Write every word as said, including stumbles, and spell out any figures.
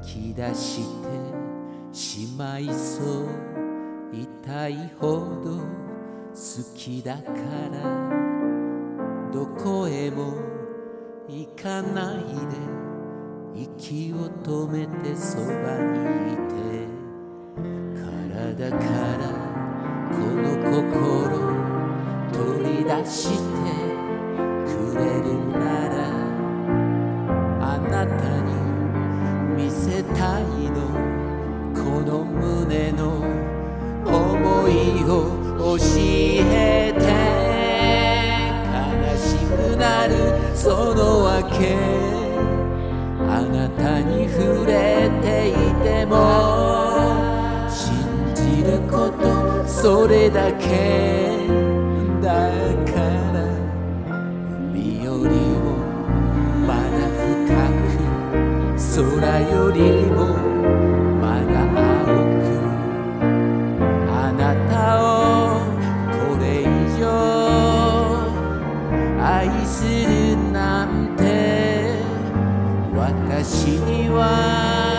き出してしまいそう痛いほど好きだからどこへも行かないで息を止めてそばにいて体からこの心取り出してくれるならあなたに見せたいのこの胸の想いを教えて悲しくなるその訳あなたに触れていても信じることそれだけだから海よりもまだ深く空よりもまだ青くあなたをこれ以上愛するなんて私には